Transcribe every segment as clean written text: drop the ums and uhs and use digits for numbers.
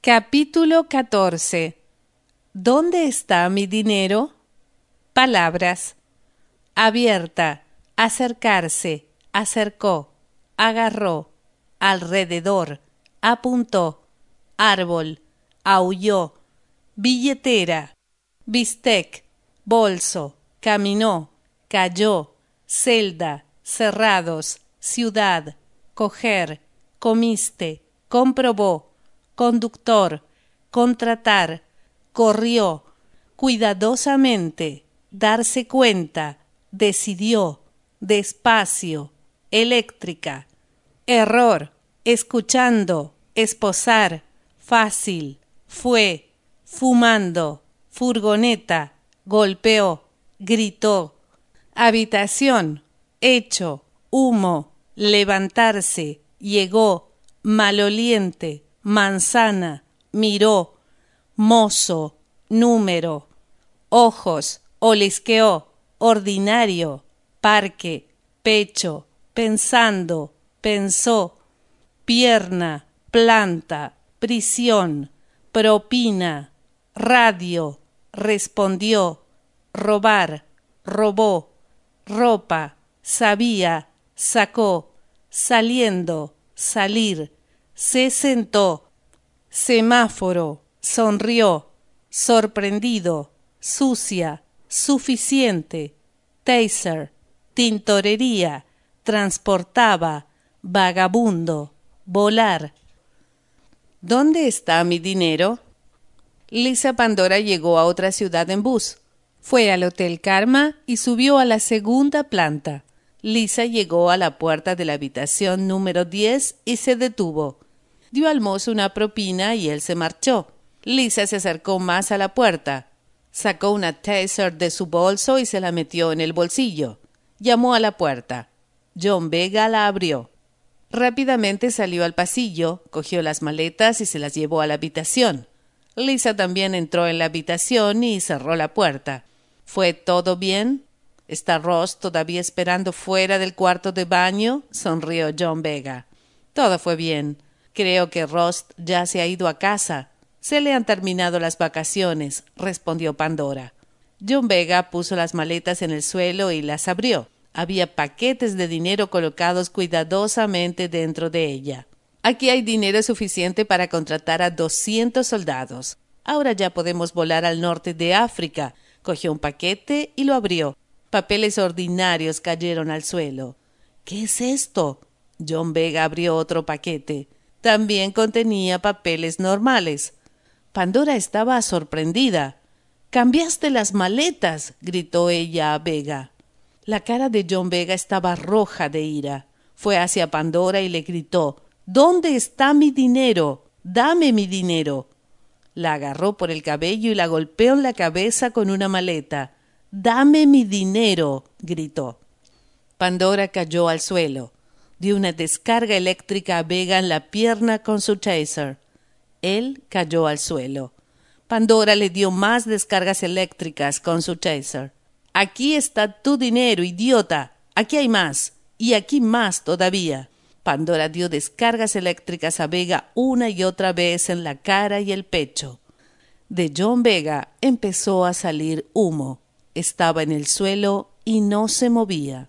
Capítulo 14. ¿Dónde está mi dinero? Palabras. Abierta, acercarse, acercó, agarró, alrededor, apuntó, árbol, aulló, billetera, bistec, bolso, caminó, cayó, celda, cerrados, ciudad, coger, comiste, comprobó, conductor, contratar, corrió, cuidadosamente, darse cuenta, decidió, despacio, eléctrica, error, escuchando, esposar, fácil, fue, fumando, furgoneta, golpeó, gritó, habitación, hecho, humo, levantarse, llegó, maloliente, manzana, miró, mozo, número, ojos, olisqueó, ordinario, parque, pecho, pensando, pensó, pierna, planta, prisión, propina, radio, respondió, robar, robó, ropa, sabía, sacó, saliendo, salir, se sentó, semáforo, sonrió, sorprendido, sucia, suficiente, taser, tintorería, transportaba, vagabundo, volar. ¿Dónde está mi dinero? Lisa Pandora llegó a otra ciudad en bus. Fue al Hotel Karma y subió a la segunda planta. Lisa llegó a la puerta de la habitación número 10 y se detuvo. Dio al mozo una propina y él se marchó. Lisa se acercó más a la puerta. Sacó una taser de su bolso y se la metió en el bolsillo. Llamó a la puerta. John Vega la abrió. Rápidamente salió al pasillo, cogió las maletas y se las llevó a la habitación. Lisa también entró en la habitación y cerró la puerta. ¿Fue todo bien? ¿Está Ross todavía esperando fuera del cuarto de baño? Sonrió John Vega. Todo fue bien. Creo que Ross ya se ha ido a casa. Se le han terminado las vacaciones, respondió Pandora. John Vega puso las maletas en el suelo y las abrió. Había paquetes de dinero colocados cuidadosamente dentro de ella. Aquí hay dinero suficiente para contratar a 200 soldados. Ahora ya podemos volar al norte de África. Cogió un paquete y lo abrió. Papeles ordinarios cayeron al suelo. ¿Qué es esto? John Vega abrió otro paquete. También contenía papeles normales. Pandora estaba sorprendida. «¡Cambiaste las maletas!», gritó ella a Vega. La cara de John Vega estaba roja de ira. Fue hacia Pandora y le gritó: «¿Dónde está mi dinero? ¡Dame mi dinero!». La agarró por el cabello y la golpeó en la cabeza con una maleta. «¡Dame mi dinero!», gritó. Pandora cayó al suelo. Dio una descarga eléctrica a Vega en la pierna con su taser. Él cayó al suelo. Pandora le dio más descargas eléctricas con su taser. «Aquí está tu dinero, idiota. Aquí hay más. Y aquí más todavía». Pandora dio descargas eléctricas a Vega una y otra vez en la cara y el pecho. De John Vega empezó a salir humo. Estaba en el suelo y no se movía.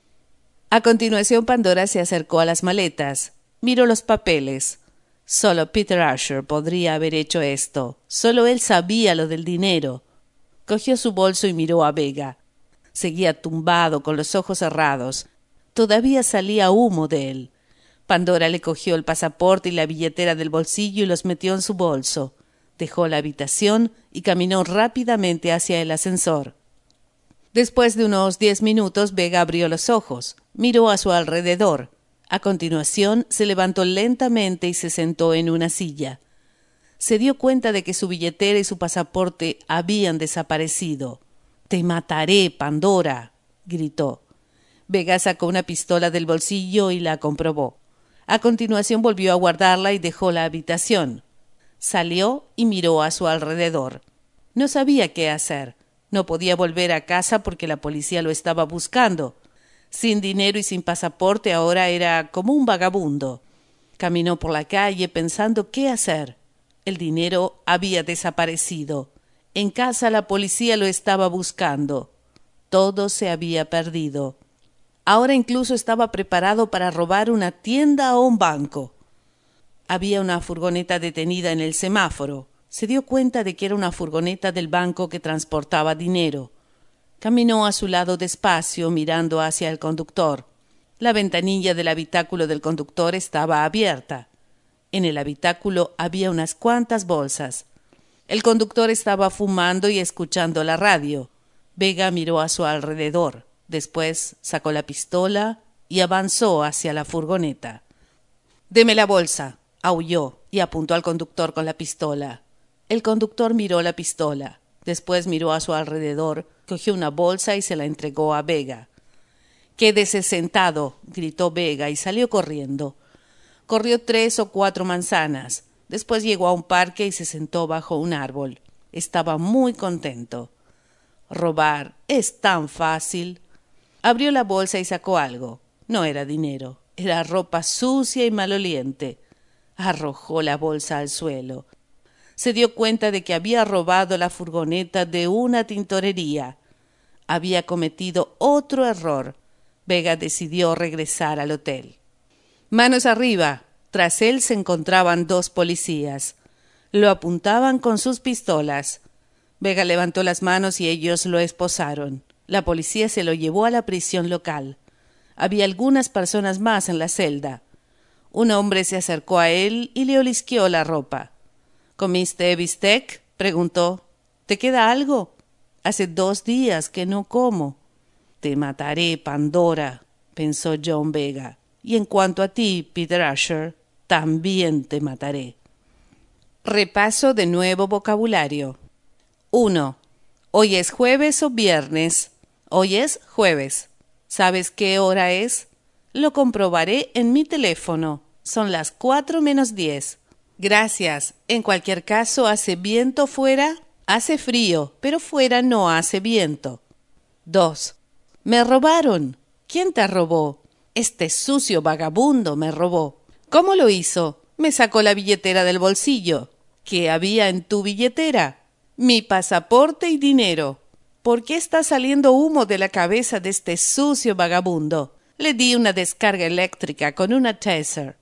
A continuación, Pandora se acercó a las maletas. Miró los papeles. Solo Peter Asher podría haber hecho esto. Solo él sabía lo del dinero. Cogió su bolso y miró a Vega. Seguía tumbado con los ojos cerrados. Todavía salía humo de él. Pandora le cogió el pasaporte y la billetera del bolsillo y los metió en su bolso. Dejó la habitación y caminó rápidamente hacia el ascensor. Después de unos 10 minutos, Vega abrió los ojos. Miró a su alrededor. A continuación, se levantó lentamente y se sentó en una silla. Se dio cuenta de que su billetera y su pasaporte habían desaparecido. «¡Te mataré, Pandora!», gritó. Vega sacó una pistola del bolsillo y la comprobó. A continuación volvió a guardarla y dejó la habitación. Salió y miró a su alrededor. No sabía qué hacer. No podía volver a casa porque la policía lo estaba buscando. Sin dinero y sin pasaporte ahora era como un vagabundo. Caminó por la calle pensando qué hacer. El dinero había desaparecido. En casa la policía lo estaba buscando. Todo se había perdido. Ahora incluso estaba preparado para robar una tienda o un banco. Había una furgoneta detenida en el semáforo. Se dio cuenta de que era una furgoneta del banco que transportaba dinero. Caminó a su lado despacio, mirando hacia el conductor. La ventanilla del habitáculo del conductor estaba abierta. En el habitáculo había unas cuantas bolsas. El conductor estaba fumando y escuchando la radio. Vega miró a su alrededor. Después sacó la pistola y avanzó hacia la furgoneta. «Deme la bolsa», aulló y apuntó al conductor con la pistola. El conductor miró la pistola. Después miró a su alrededor, cogió una bolsa y se la entregó a Vega. «Quédese sentado», gritó Vega y salió corriendo. Corrió 3 o 4 manzanas. Después llegó a un parque y se sentó bajo un árbol. Estaba muy contento. Robar es tan fácil. Abrió la bolsa y sacó algo. No era dinero, era ropa sucia y maloliente. Arrojó la bolsa al suelo. Se dio cuenta de que había robado la furgoneta de una tintorería. Había cometido otro error. Vega decidió regresar al hotel. «Manos arriba». Tras él se encontraban 2 policías. Lo apuntaban con sus pistolas. Vega levantó las manos y ellos lo esposaron. La policía se lo llevó a la prisión local. Había algunas personas más en la celda. Un hombre se acercó a él y le olisqueó la ropa. «¿Comiste bistec?», preguntó. «¿Te queda algo?». «Hace 2 días que no como». «Te mataré, Pandora», pensó John Vega. «Y en cuanto a ti, Peter Usher, también te mataré». Repaso de nuevo vocabulario. 1. ¿Hoy es jueves o viernes? Hoy es jueves. ¿Sabes qué hora es? Lo comprobaré en mi teléfono. Son las 4 menos 10. Gracias. En cualquier caso, ¿hace viento fuera? Hace frío, pero fuera no hace viento. 2. Me robaron. ¿Quién te robó? Este sucio vagabundo me robó. ¿Cómo lo hizo? Me sacó la billetera del bolsillo. ¿Qué había en tu billetera? Mi pasaporte y dinero. ¿Por qué está saliendo humo de la cabeza de este sucio vagabundo? Le di una descarga eléctrica con una taser.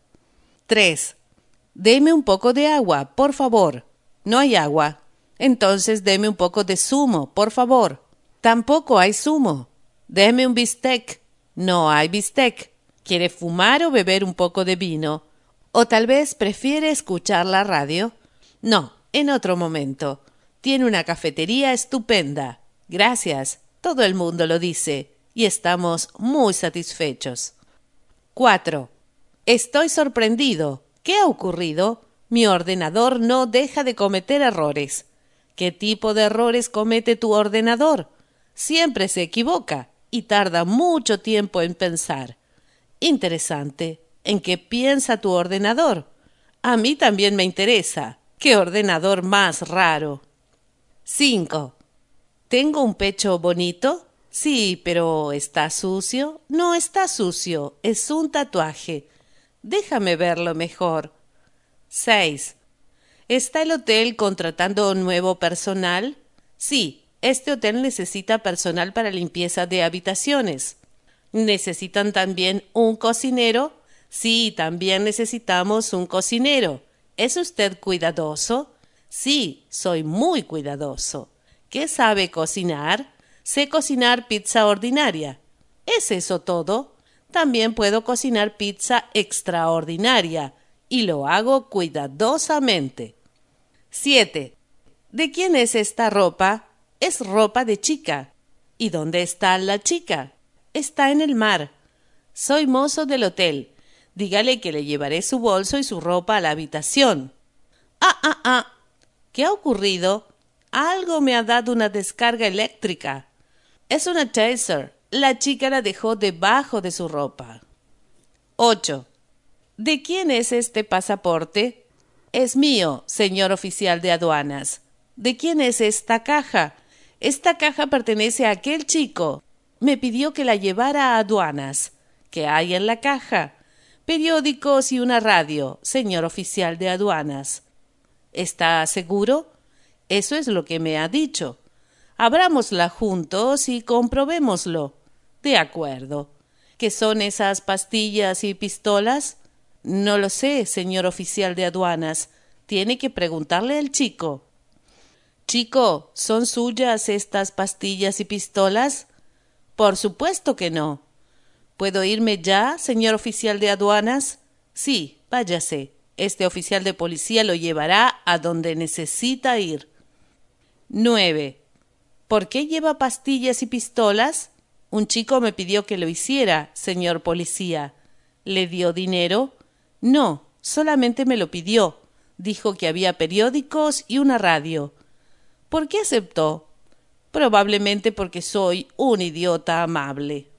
3. Deme un poco de agua, por favor. No hay agua. Entonces deme un poco de zumo, por favor. Tampoco hay zumo. Deme un bistec. No hay bistec. ¿Quiere fumar o beber un poco de vino? ¿O tal vez prefiere escuchar la radio? No, en otro momento. Tiene una cafetería estupenda. Gracias. Todo el mundo lo dice. Y estamos muy satisfechos. 4. Estoy sorprendido. ¿Qué ha ocurrido? Mi ordenador no deja de cometer errores. ¿Qué tipo de errores comete tu ordenador? Siempre se equivoca y tarda mucho tiempo en pensar. Interesante. ¿En qué piensa tu ordenador? A mí también me interesa. ¡Qué ordenador más raro! 5. ¿Tengo un pecho bonito? Sí, pero ¿está sucio? No está sucio. Es un tatuaje. Déjame verlo mejor. 6. ¿Está el hotel contratando nuevo personal? Sí, este hotel necesita personal para limpieza de habitaciones. ¿Necesitan también un cocinero? Sí, también necesitamos un cocinero. ¿Es usted cuidadoso? Sí, soy muy cuidadoso. ¿Qué sabe cocinar? Sé cocinar pizza ordinaria. ¿Es eso todo? También puedo cocinar pizza extraordinaria y lo hago cuidadosamente. 7. ¿De quién es esta ropa? Es ropa de chica. ¿Y dónde está la chica? Está en el mar. Soy mozo del hotel. Dígale que le llevaré su bolso y su ropa a la habitación. ¿Qué ha ocurrido? Algo me ha dado una descarga eléctrica. Es una taser. La chica la dejó debajo de su ropa. 8. ¿De quién es este pasaporte? Es mío, señor oficial de aduanas. ¿De quién es esta caja? Esta caja pertenece a aquel chico. Me pidió que la llevara a aduanas. ¿Qué hay en la caja? Periódicos y una radio, señor oficial de aduanas. ¿Está seguro? Eso es lo que me ha dicho. Abrámosla juntos y comprobémoslo. De acuerdo. ¿Qué son esas pastillas y pistolas? No lo sé, señor oficial de aduanas. Tiene que preguntarle al chico. Chico, ¿son suyas estas pastillas y pistolas? Por supuesto que no. ¿Puedo irme ya, señor oficial de aduanas? Sí, váyase. Este oficial de policía lo llevará a donde necesita ir. 9. ¿Por qué lleva pastillas y pistolas? Un chico me pidió que lo hiciera, señor policía. ¿Le dio dinero? No, solamente me lo pidió. Dijo que había periódicos y una radio. ¿Por qué aceptó? Probablemente porque soy un idiota amable.